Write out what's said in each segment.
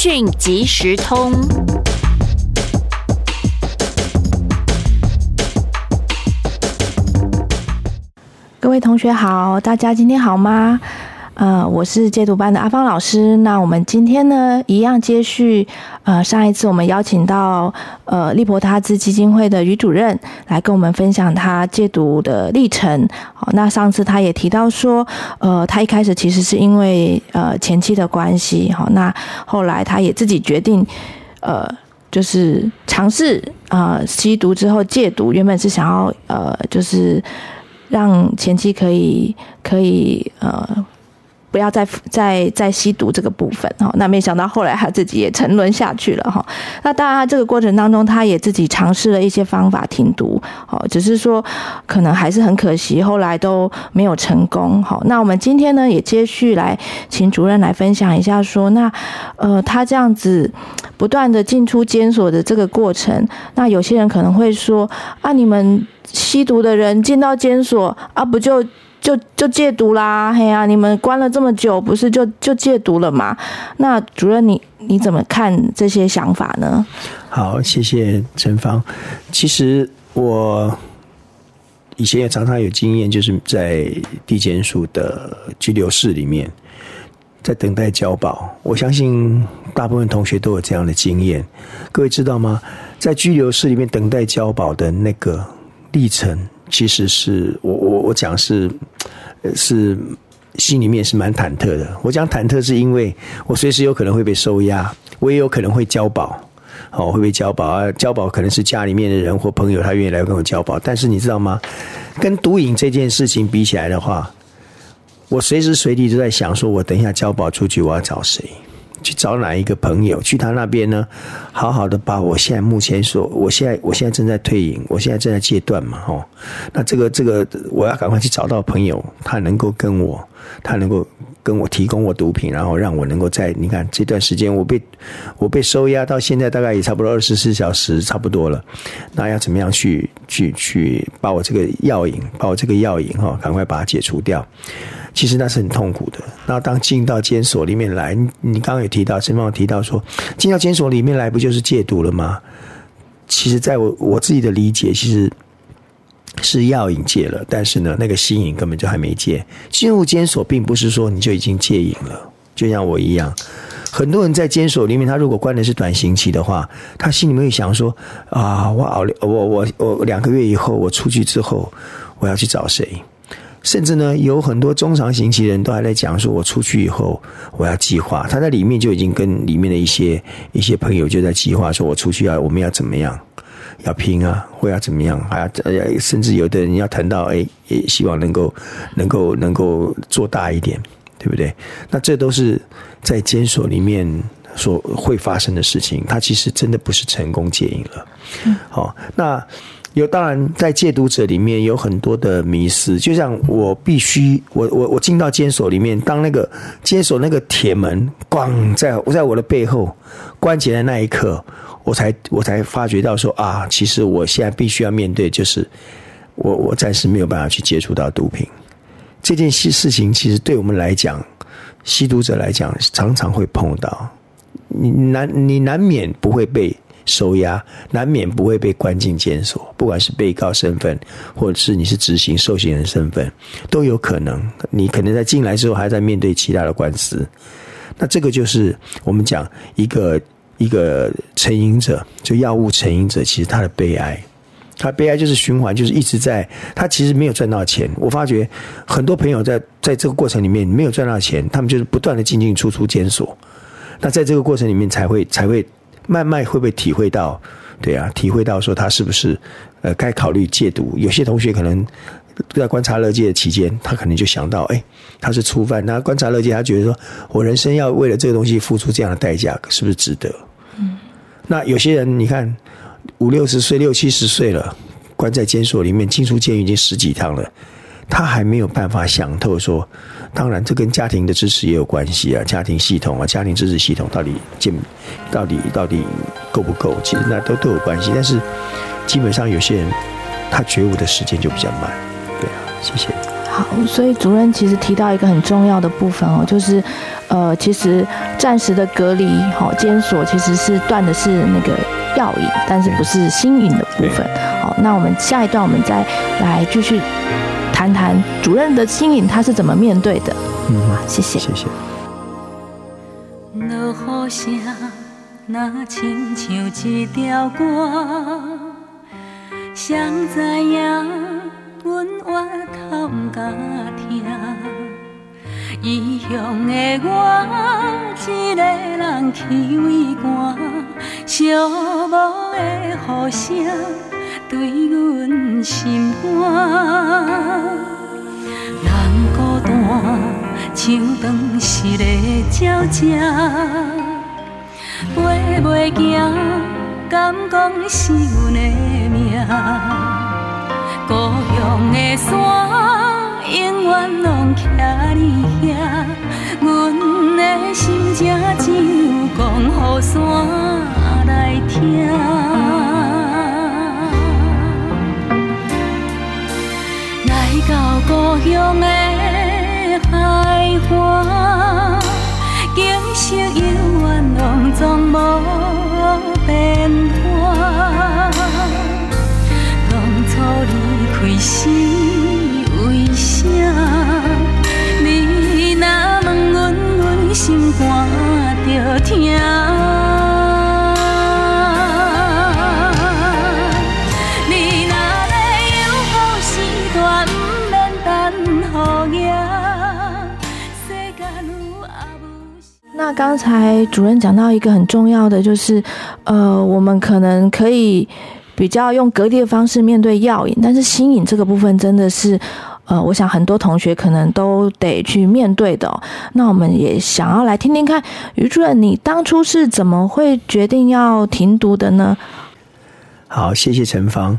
讯即时通。 各位同学好，大家今天好吗？我是戒毒班的阿芳老师。那我们今天呢，一样接续上一次我们邀请到利伯他兹基金会的于主任来跟我们分享他戒毒的历程。好，那上次他也提到说，他一开始其实是因为前妻的关系，好，那后来他也自己决定就是尝试吸毒之后戒毒，原本是想要就是让前妻可以不要再吸毒这个部分，那没想到后来他自己也沉沦下去了。那当然他这个过程当中他也自己尝试了一些方法停毒，只是说可能还是很可惜后来都没有成功。那我们今天呢也接续来请主任来分享一下说，那他这样子不断的进出监所的这个过程，那有些人可能会说你们吸毒的人进到监所不就戒毒啦，嘿啊，你们关了这么久，不是就戒毒了吗？那主任你怎么看这些想法呢？ 好，谢谢陈芳。其实我以前也常常有经验，就是在地检署的拘留室里面，在等待交保。我相信大部分同学都有这样的经验。各位知道吗？在拘留室里面等待交保的那个历程，其实是我讲是心里面是蛮忐忑的。我讲忐忑是因为我随时有可能会被收押，我也有可能会交保，会被交保交保可能是家里面的人或朋友他愿意来跟我交保。但是你知道吗？跟毒瘾这件事情比起来的话，我随时随地都在想说，我等一下交保出去我要找谁，去找哪一个朋友，去他那边呢，好好的把我现在目前我现在正在退隐，我现在正在戒断嘛，那这个我要赶快去找到朋友，他能够跟我提供我毒品，然后让我能够在你看这段时间我被收押到现在大概也差不多24小时差不多了，那要怎么样去把我这个药瘾赶快把它解除掉。其实那是很痛苦的。那当进到监所里面来，你刚刚有提到，陈芳提到说，进到监所里面来不就是戒毒了吗？其实在我自己的理解，其实是药瘾戒了，但是呢，那个吸瘾根本就还没戒。进入监所并不是说你就已经戒瘾了，就像我一样。很多人在监所里面，他如果关的是短刑期的话，他心里面会想说我2个月以后我出去之后，我要去找谁？甚至呢，有很多中长刑期的人都还在讲说，我出去以后我要计划。他在里面就已经跟里面的一些朋友就在计划说，我出去我们要怎么样，要拼或要怎么样，甚至有的人要谈到也希望能够做大一点，对不对？那这都是在监所里面所会发生的事情，它其实真的不是成功戒瘾了。那当然在戒毒者里面有很多的迷思，就像我进到监所里面，当那个监所那个铁门咣在我的背后关起来那一刻，我才发觉到说其实我现在必须要面对，就是我暂时没有办法去接触到毒品这件事情。其实对我们来讲，吸毒者来讲，常常会碰到，你难免不会被收押，难免不会被关进监所，不管是被告身份或者是你是执行受刑人身份都有可能。你可能在进来之后还在面对其他的官司。那这个就是我们讲一个成瘾者，就药物成瘾者，其实他的悲哀，他悲哀就是循环，就是一直在，他其实没有赚到钱。我发觉很多朋友在这个过程里面没有赚到钱，他们就是不断的进出监所。那在这个过程里面才会慢慢会不会体会到，对啊，体会到说他是不是该考虑戒毒。有些同学可能在观察勒戒的期间，他可能就想到他是初犯，那观察勒戒他觉得说我人生要为了这个东西付出这样的代价，是不是值得？那有些人你看50-60岁60-70岁了，关在监所里面，进出监狱已经10几趟了，他还没有办法想透说，当然这跟家庭的支持也有关系啊，家庭系统家庭支持系统到底够不够，其实那都有关系。但是基本上有些人他觉悟的时间就比较慢。对啊，谢谢。 好，所以主任其实提到一个很重要的部分哦，就是其实暂时的隔离监所其实是断的是那个药瘾，但是不是心瘾的部分。好，那我们下一段我们再来继续谈谈主任的心瘾他是怎么面对的。谢谢。 谢谢。 落雨声若亲像一条歌，谁知影阮活透毋敢听，异乡的我一个人去畏寒，寂寞的雨声对阮心寒，人孤单像长逝的鸟只，飞袂行，敢讲是阮的命。故乡的山，永远拢徛你遐。阮的心情只有讲予山来听。来到故乡的海岸，景色永远拢总无变化。当初离开时为啥？你若问阮，阮心肝着痛。你若要有好时段，不免等雨夜。世间有也无。 那刚才主任讲到一个很重要的，就是我们可能可以比较用隔离的方式面对药瘾，但是心瘾这个部分真的是我想很多同学可能都得去面对的那我们也想要来听听看，于主任你当初是怎么会决定要停毒的呢？ 好，谢谢陈芳。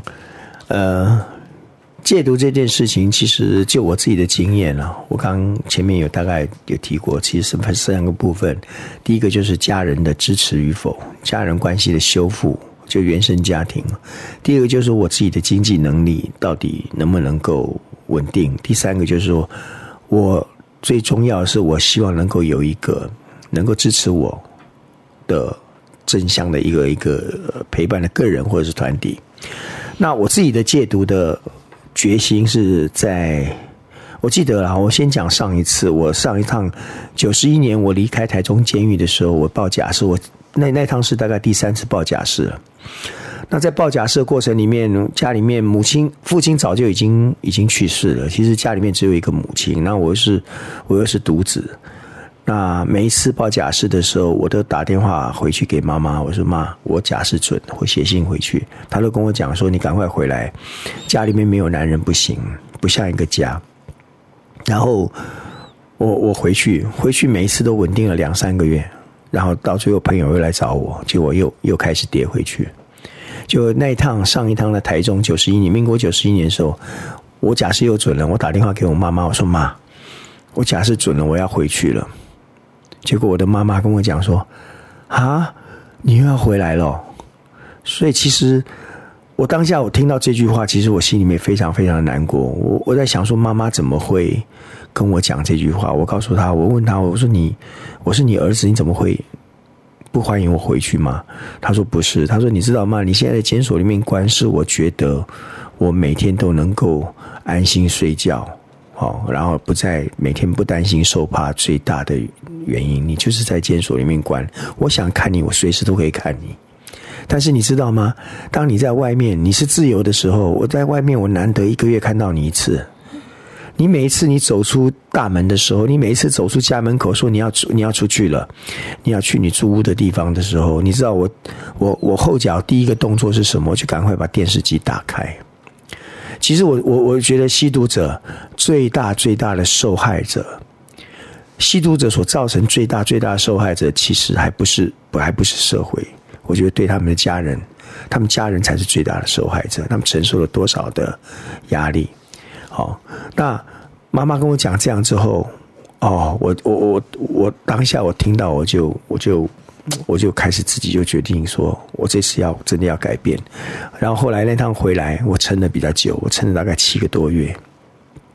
戒毒这件事情，其实就我自己的经验我刚前面大概有提过，其实是三个部分。第一个就是家人的支持与否，家人关系的修复，就原生家庭。第二个就是我自己的经济能力到底能不能够稳定。第三个就是说，我最重要的是，我希望能够有一个能够支持我的正向的一个陪伴的个人或者是团体。那我自己的戒毒的决心是我记得啦，我先讲上一次，我上一趟91年我离开台中监狱的时候，我报假释，我那趟是大概第3次报假释了。那在报假释的过程里面，家里面父亲早就已经去世了，其实家里面只有一个母亲，那我又是独子。那每一次报假释的时候，我都打电话回去给妈妈，我说妈，我假释准，我写信回去。她都跟我讲说，你赶快回来，家里面没有男人不行，不像一个家。然后我回去每一次都稳定了2-3个月，然后到最后朋友又来找我，结果又开始跌回去。就上一趟的台中民国91年的时候，我假释又准了，我打电话给我妈妈，我说妈，我假释准了，我要回去了。结果我的妈妈跟我讲说，你又要回来了。所以其实我当下我听到这句话，其实我心里面非常非常的难过。我在想说，妈妈怎么会跟我讲这句话？我告诉她，我问她，我说我是你儿子，你怎么会不欢迎我回去吗？她说不是，她说你知道吗？你现在在监所里面关，是我觉得我每天都能够安心睡觉。然后每天不担心受怕最大的原因，你就是在监所里面关，我想看你，我随时都可以看你。但是你知道吗？当你在外面，你是自由的时候，我在外面，我难得1个月看到你一次。你每一次你走出大门的时候，你每一次走出家门口说你要出去了，你要去你住屋的地方的时候，你知道我后脚第一个动作是什么？我就赶快把电视机打开。其实我觉得吸毒者最大的受害者，吸毒者所造成最大的受害者，其实还不是社会。我觉得对他们的家人，他们家人才是最大的受害者，他们承受了多少的压力。那妈妈跟我讲这样之后，我当下我听到我就开始自己就决定说，我这次真的要改变。然后后来那趟回来，我撑得比较久，我撑了大概7个多月。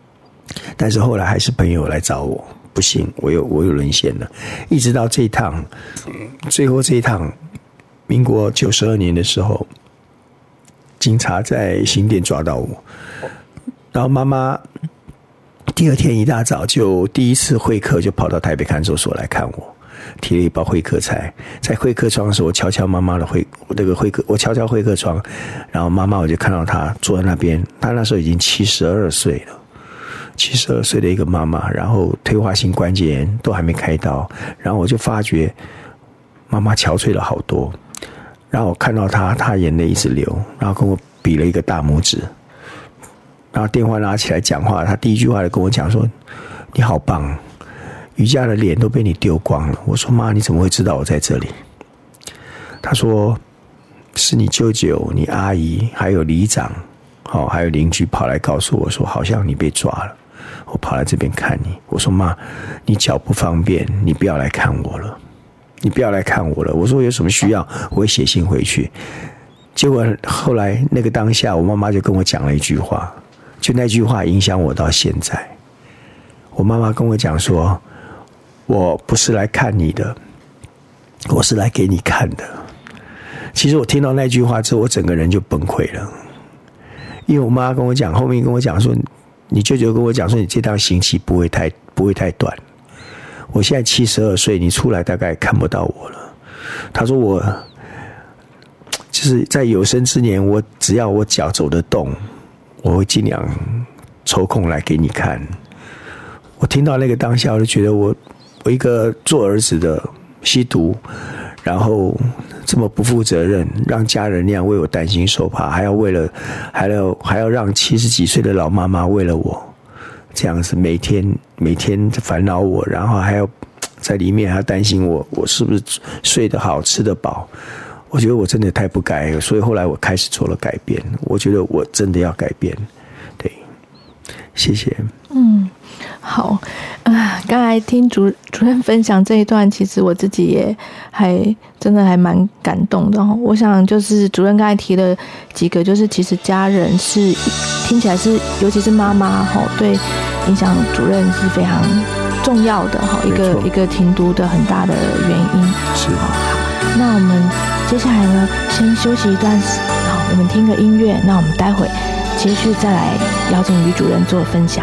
但是后来还是朋友来找我，不行，我又沦陷了，一直到这一趟，最后这一趟，民国92年的时候，警察在新店抓到我，然后妈妈第二天一大早就第一次会客就跑到台北看守所来看我，提了一包会客菜，在会客窗的时候，我敲敲妈妈的我敲敲会客窗，然后妈妈我就看到她坐在那边，她那时候已经72岁了。72岁的一个妈妈，然后退化性关节炎都还没开刀，然后我就发觉妈妈憔悴了好多，然后我看到她眼泪一直流，然后跟我比了一个大拇指，然后电话拿起来讲话，她第一句话就跟我讲说：“你好棒，瑜伽的脸都被你丢光了。”我说：“妈，你怎么会知道我在这里？”她说：“是你舅舅、你阿姨还有里长，还有邻居跑来告诉我说，好像你被抓了。”我跑来这边看你，我说：“妈，你脚不方便，你不要来看我了，你不要来看我了。”我说：“有什么需要，我会写信回去。”结果后来那个当下，我妈妈就跟我讲了一句话，就那句话影响我到现在。我妈妈跟我讲说：“我不是来看你的，我是来给你看的。”其实我听到那句话之后，我整个人就崩溃了，因为我妈跟我讲，后面跟我讲说。你舅舅跟我讲说，你这趟刑期不会太短。我现在72岁，你出来大概看不到我了。他说我就是在有生之年，我只要我脚走得动，我会尽量抽空来给你看。我听到那个当下，我就觉得我一个做儿子的吸毒，然后这么不负责任，让家人那样为我担心受怕，还要让70几岁的老妈妈为了我这样子每天烦恼我，然后还要在里面还要担心我是不是睡得好吃得饱。我觉得我真的太不该了，所以后来我开始做了改变。我觉得我真的要改变。对，谢谢。 好，刚才听主任分享这一段，其实我自己也真的还蛮感动的。我想就是主任刚才提了几个，就是其实家人是听起来是，尤其是妈妈对影响主任是非常重要的一个停读的很大的原因。 是。 好，那我们接下来呢，先休息一段，我们听个音乐，那我们待会接续再来邀请于主任做分享。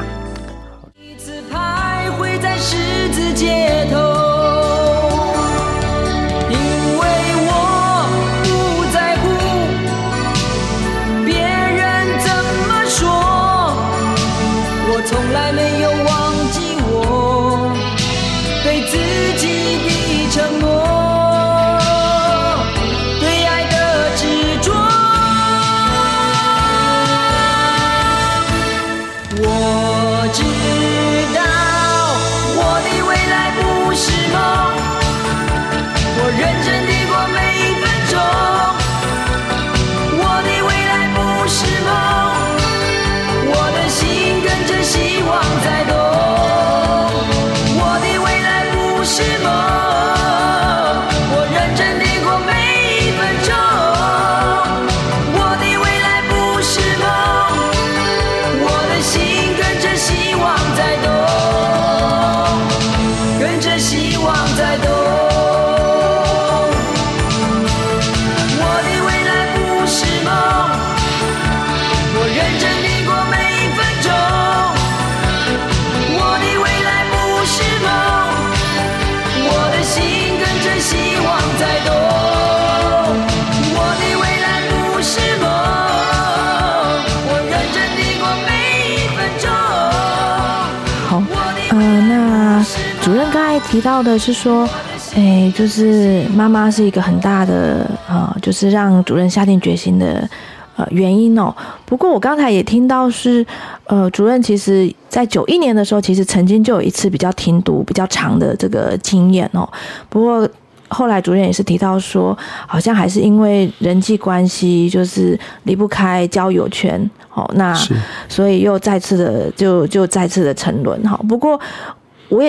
十字街头，因为我不在乎别人怎么说，我从来没有忘记我对自己的承诺，对爱的执着。我知道我的未来不是梦，我认真地过每一分钟。我的未来不是梦，我的心跟着希望在动。我的未来不是梦，我认真地过每一分钟。我的未来不是梦，我的心跟着希望在动。跟着希望在动，我的未来不是梦，我认真地过每一分钟。我的未来不是梦，我的心跟着希望在动。我的未来不是梦，我认真地过每一分钟。 好，那主任刚才提到的是说，就是妈妈是一个很大的就是让主任下定决心的原因哦。不过我刚才也听到是主任其实在91年的时候，其实曾经就有一次比较停读比较长的这个经验哦。不过后来主任也是提到说，好像还是因为人际关系就是离不开交友圈那所以又再次的就再次的沉沦不过我也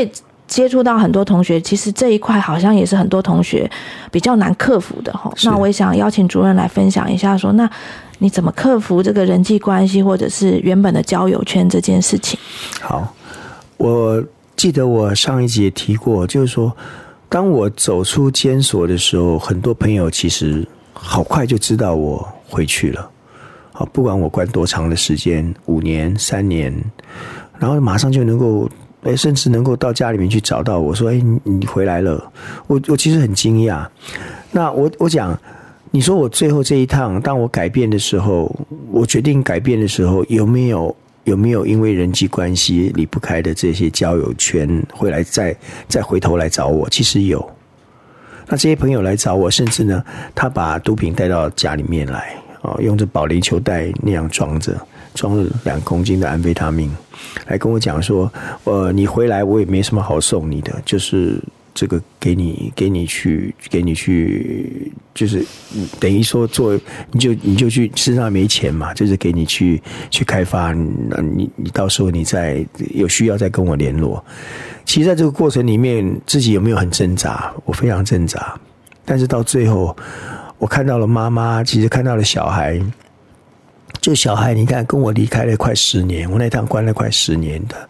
接触到很多同学，其实这一块好像也是很多同学比较难克服的齁。那我也想邀请主任来分享一下说，那你怎么克服这个人际关系或者是原本的交友圈这件事情？ 好，我记得我上一集也提过，就是说当我走出监所的时候，很多朋友其实好快就知道我回去了。好，不管我关多长的时间，5年、3年，然后马上就能够甚至能够到家里面去找到我说你回来了。我其实很惊讶。那我讲，你说我最后这一趟当我改变的时候，我决定改变的时候，有没有因为人际关系离不开的这些交友圈会来再回头来找我？其实有。那这些朋友来找我，甚至呢他把毒品带到家里面来，用着保龄球袋那样装着2公斤的安非他命，来跟我讲说你回来我也没什么好送你的，就是这个给你去，就是等于说你就去，身上没钱嘛，就是给你去开发，你到时候你再有需要再跟我联络。其实在这个过程里面，自己有没有很挣扎？我非常挣扎，但是到最后，我看到了妈妈，其实看到了小孩。就小孩，你看跟我离开了快10年，我那趟关了快10年的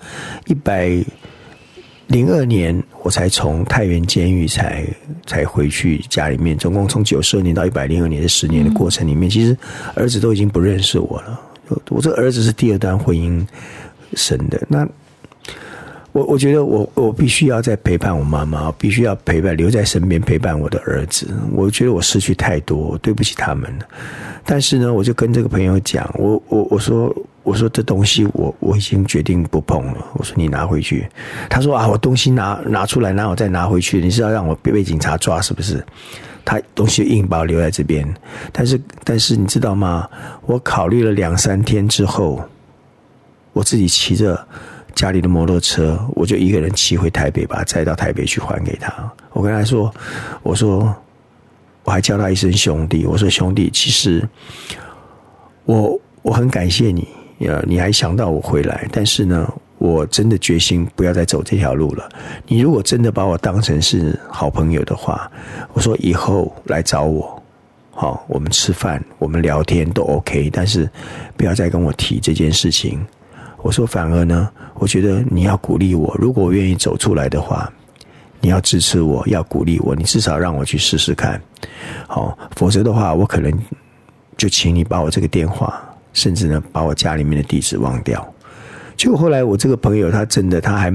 ，102年我才从太原监狱才回去家里面，总共从92年到102年的10年的过程里面，其实儿子都已经不认识我了。我这个儿子是第2段婚姻生的，那我觉得我必须要再陪伴我妈妈，必须要留在身边陪伴我的儿子。我觉得我失去太多，对不起他们了。但是呢，我就跟这个朋友讲，我说这东西我已经决定不碰了。我说你拿回去。他说我东西拿出来，哪有再拿回去？你是要让我被警察抓是不是？他东西硬把我留在这边。但是你知道吗？我考虑了2-3天之后，我自己骑着家里的摩托车，我就一个人骑回台北，把他载到台北去还给他。我跟他说，我还叫他一声兄弟。我说兄弟，其实我很感谢你，你还想到我回来，但是呢，我真的决心不要再走这条路了。你如果真的把我当成是好朋友的话，我说以后来找我，好，我们吃饭，我们聊天都 OK， 但是不要再跟我提这件事情。我说反而呢，我觉得你要鼓励我，如果我愿意走出来的话，你要支持我，要鼓励我，你至少让我去试试看，好，否则的话，我可能就请你把我这个电话，甚至呢把我家里面的地址忘掉。结果后来我这个朋友他真的他还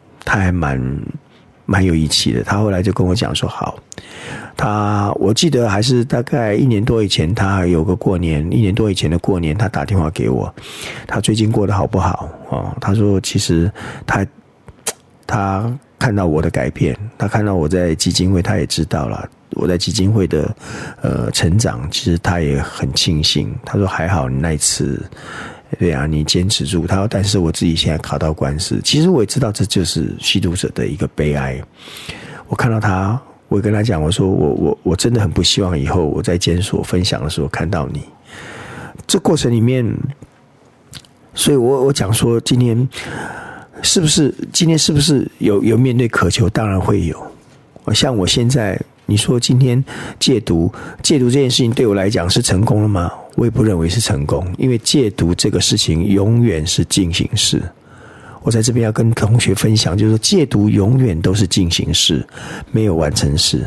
蛮有义气的，他后来就跟我讲说好，我记得还是大概1年多以前，他有个过年，1年多以前的过年，他打电话给我，他最近过得好不好？他说其实他看到我的改变，他看到我在基金会，他也知道了我在基金会的成长，其实他也很庆幸。他说还好你那一次，对啊，你坚持住。他说但是我自己现在考到官司，其实我也知道这就是吸毒者的一个悲哀。我看到他，我跟他讲，我说我真的很不希望以后我在监所分享的时候看到你。这过程里面，所以我讲说今天是不是有面对渴求？当然会有。像我现在，你说今天戒毒这件事情对我来讲是成功了吗？我也不认为是成功，因为戒毒这个事情永远是进行式。我在这边要跟同学分享，就是说戒毒永远都是进行式，没有完成式。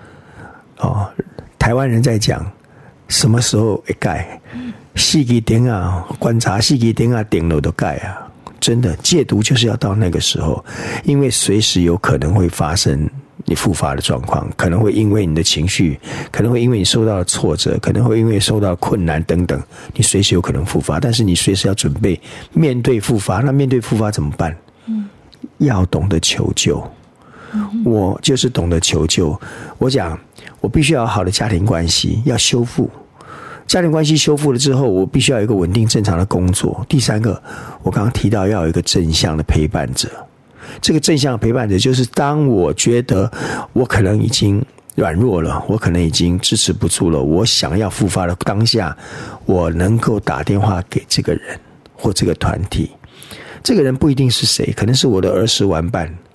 台湾人在讲什么时候会改，四支灯啊，观察4支灯啊，点了都改啊。真的戒毒就是要到那个时候，因为随时有可能会发生你复发的状况，可能会因为你的情绪，可能会因为你受到了挫折，可能会因为受到困难等等，你随时有可能复发，但是你随时要准备面对复发。那面对复发怎么办？要懂得求救。我就是懂得求救。我讲我必须要有好的家庭关系，要修复家庭关系，修复了之后，我必须要有一个稳定正常的工作。第3个，我刚刚提到要有一个正向的陪伴者。这个正向的陪伴者，就是当我觉得我可能已经软弱了，我可能已经支持不住了，我想要复发的当下，我能够打电话给这个人或这个团体。这个人不一定是谁，可能是我的儿时玩伴，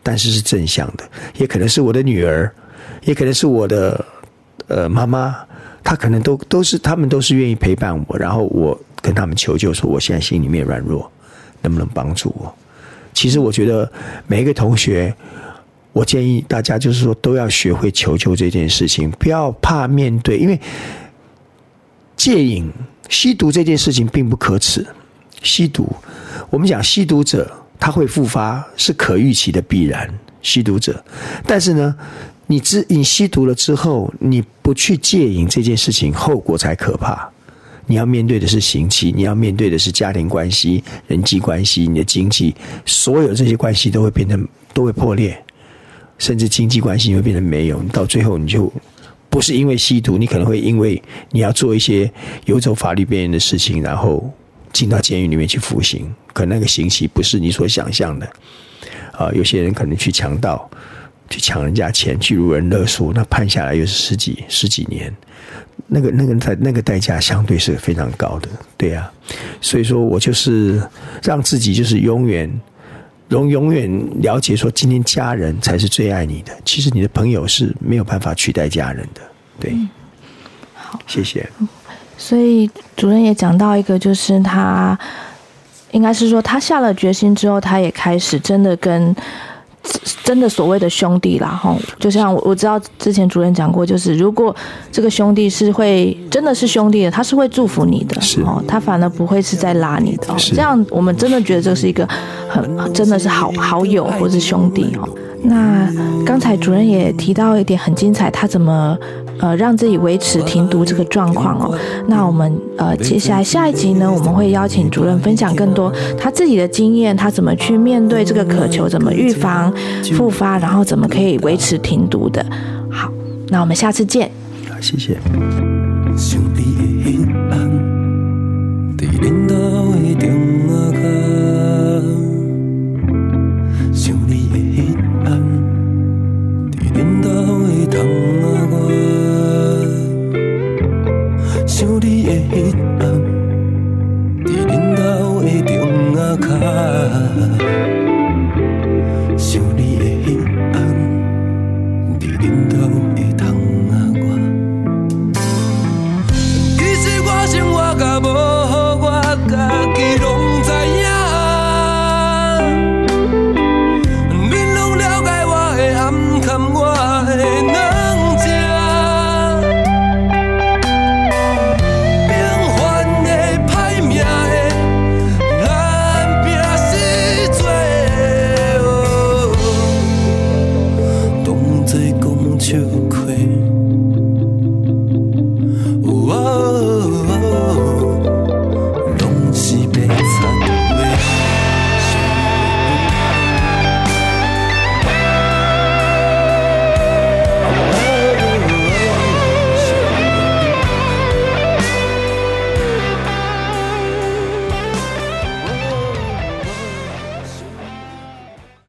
但是是正向的，也可能是我的女儿，也可能是我的妈妈，她可能他们都是愿意陪伴我，然后我跟他们求救说我现在心里面软弱，能不能帮助我？其实我觉得每一个同学，我建议大家就是说都要学会求救这件事情，不要怕面对，因为戒瘾、吸毒这件事情并不可耻。吸毒，我们讲吸毒者他会复发是可预期的必然，吸毒者，但是呢，你吸毒了之后，你不去戒瘾这件事情，后果才可怕。你要面对的是刑期，你要面对的是家庭关系、人际关系、你的经济，所有这些关系都会破裂，甚至经济关系会变成没有。到最后你就不是因为吸毒，你可能会因为你要做一些游走法律边缘的事情，然后进到监狱里面去服刑，可能那个刑期不是你所想象的。有些人可能去强盗，去抢人家钱，去掳人勒赎，那判下来又是十几年。那个代价相对是非常高的，对啊，所以说我就是让自己就是永远了解说，今天家人才是最爱你的，其实你的朋友是没有办法取代家人的，对。 好， 谢谢。 所以主任也讲到一个，就是他应该是说他下了决心之后，他也开始真的所谓的兄弟啦，就像我知道之前主任讲过，就是如果这个兄弟是会真的是兄弟的，他是会祝福你的，他反而不会是在拉你的，这样我们真的觉得这是一个真的是好友或是兄弟。那刚才主任也提到一点很精彩，他怎么让自己维持停毒这个状况哦。那我们接下来下一集呢，我们会邀请主任分享更多他自己的经验，他怎么去面对这个渴求，怎么预防复发，然后怎么可以维持停毒的。好，那我们下次见。 好，谢谢。 想你的彼暗，在恁路的中